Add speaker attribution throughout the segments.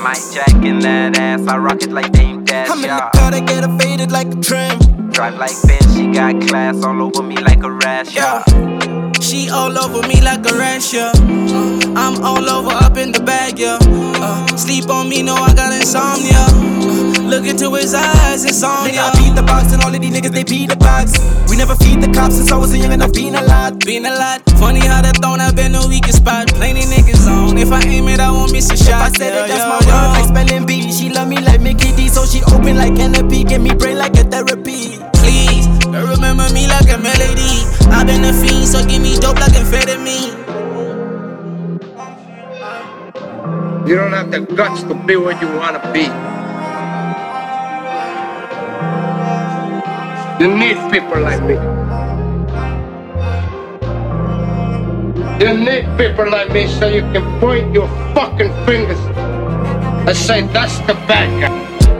Speaker 1: Mike Jack in that ass, I rock it like Dame Dash.
Speaker 2: I'm in the car, I get her faded like a trim.
Speaker 1: Drive like Ben, she got class all over me like a rash.
Speaker 2: Yeah, she all over me like a rash, yeah. I'm all over up in the bag, yeah. Sleep on me, no, I got insomnia. Look into his eyes, insomnia.
Speaker 3: I beat the box and all of these niggas, they beat the box. We never feed the cops since I was young and I've been a lot.
Speaker 2: Been a lot. Funny how that thrown I've been the weakest spot. Plenty niggas on. If I aim it, I won't miss a shot.
Speaker 3: I said it, that's my word, like spelling bee. She love me like Mickey D, so she open like canopy. Give me brain like a therapy.
Speaker 2: Please, remember me like a melody. I've been a fiend, so give me dope like amphetamine.
Speaker 4: You don't have the guts to be what you wanna be. You need people like me. You need people like me so you can point your fucking fingers and say that's the bad guy.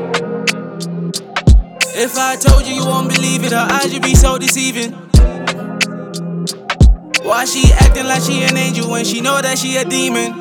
Speaker 2: If I told you, you won't believe it. Her eyes, you be so deceiving. Why she acting like she an angel when she know that she a demon?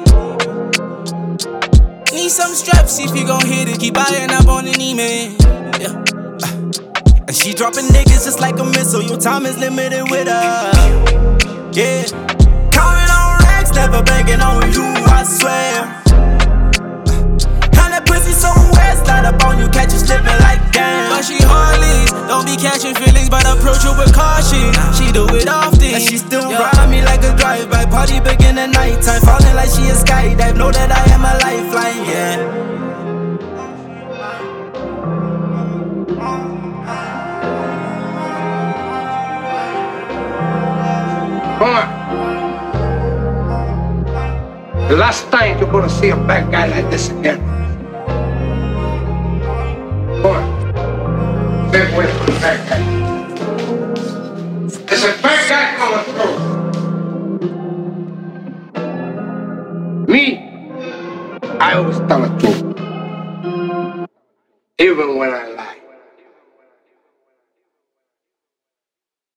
Speaker 2: Need some straps if you gon' hit it. Keep eyeing up on an email. Yeah.
Speaker 3: And she dropping niggas just like a missile. Your time is limited with her. Yeah. Counting on racks, never banking on you, I swear. And that pussy so wet, slide up on you, catch you slipping like damn.
Speaker 2: But she heartless, don't be catching feelings, but approach her with caution. She do it often.
Speaker 3: And she still ride me like a drive-by. Party begin at nighttime, falling like she a skydive. Know that I am a lifeline, yeah.
Speaker 4: Come on. The last time you're gonna see a bad guy like this again. Come on. Same way for the bad guy. There's a bad guy coming through. Me, I always tell the truth. Even when I lie.